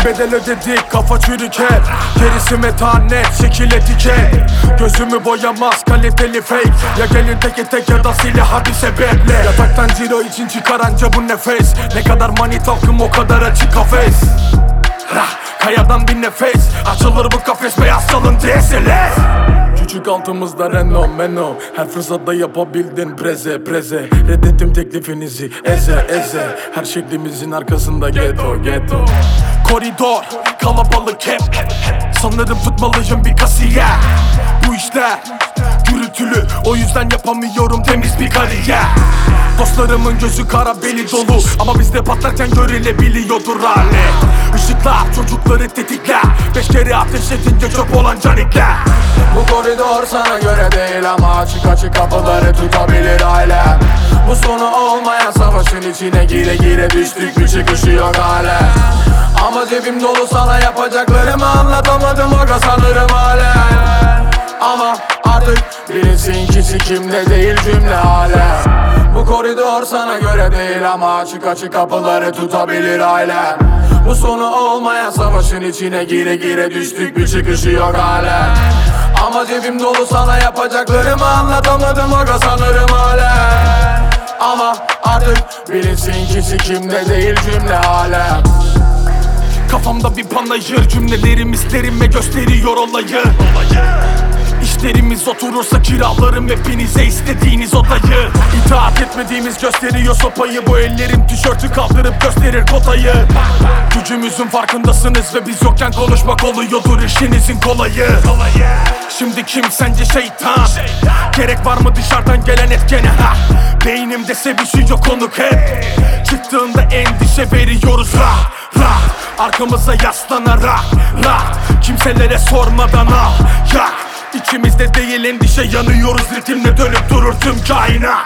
bedel ödedik, kafa çürük hep. Gerisi metanet, şekil etiket. Gözümü boyamaz kaliteli fake. Ya gelin teke tek ya da silah bir sebeple. Yataktan ciro için çıkaranca bu nefes. Ne kadar money talk'ım o kadar açık kafes. Kayadan bir nefes. Açılır bu kafes, beyaz çalın DSLS. Küçük altımızda Renault Meno. Her fırsatta yapabildin preze preze. Reddettim teklifinizi eze eze. Her şeklimizin arkasında ghetto ghetto. Koridor kalabalık hep. Sanırım tutmalıyım bir kasiyer. Bu işler gürültülü, o yüzden yapamıyorum temiz bir kariyer. Dostlarımın gözü kara beli dolu, ama bizde patlarken görülebiliyordur hali. Işıklar çocukları tetikler. 5 kere ateş edince çöp olan canikler. Bu koridor sana göre değil ama açık açık kapıları tutabilir ailem. Bu sonu olmayan savaşın içine gire gire düştük, bir çıkışı yok hala. Ama cebim dolu, sana yapacaklarımı anlatamadım aga sanırım hala. Ama artık bilinsin kişi kimde değil cümle hala. Bu koridor sana göre değil ama açık açık kapıları tutabilir ailem. Bu sonu olmayan savaşın içine gire gire düştük, bir çıkışı yok hala. Ama cebim dolu, sana yapacaklarımı anlatamadım aga sanırım hala. Ama artık bilinsin kişi kimde değil cümle alem. Kafamda bir panayır, cümlelerim isterime gösteriyor olayı. İşlerimiz oturursa kiralarım hepinize istediğiniz odayı. İtaat etmediğimiz gösteriyor sopayı. Bu ellerim tişörtü kaldırıp gösterir kotayı. Gücümüzün farkındasınız ve biz yokken konuşmak oluyordur işinizin kolayı. Şimdi kim sence şeytan? Gerek var mı dışarıdan gelen etkene? Beynimde sevişiyor konuk hep. Çıktığında endişe veriyoruz arkamıza yaslanarak kimselere sormadan yak. İçimizde değil endişe, yanıyoruz ritimle dönüp durur tüm kainat.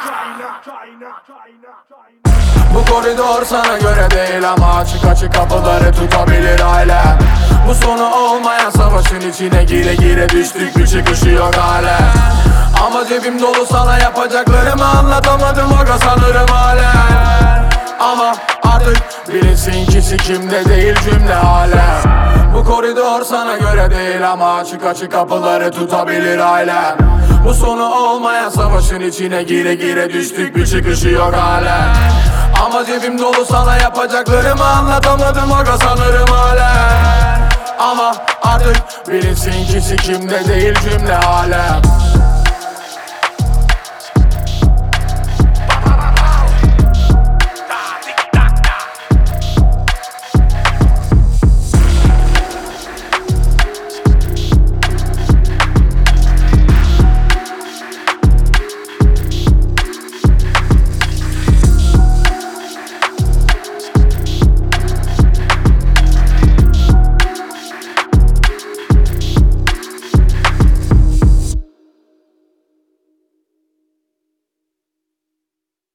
Bu koridor sana göre değil ama açık açık kapıları tutabilir ailem. Bu sonu olmayan savaşın içine gire gire düştük, bir çıkışı yok hala. Ama cebim dolu, sana yapacaklarımı anlatamadım aga sanırım hala. Ama artık bilinsin kişi kimde değil cümle alem. Bu koridor sana göre değil ama açık açık kapıları tutabilir ailem. Bu sonu olmayan savaşın içine gire gire düştük, bir çıkışı yok hala. Ama cebim dolu, sana yapacaklarımı anlatamadım aga sanırım hala. Ama artık bilinsin kişi kimde değil cümle alem.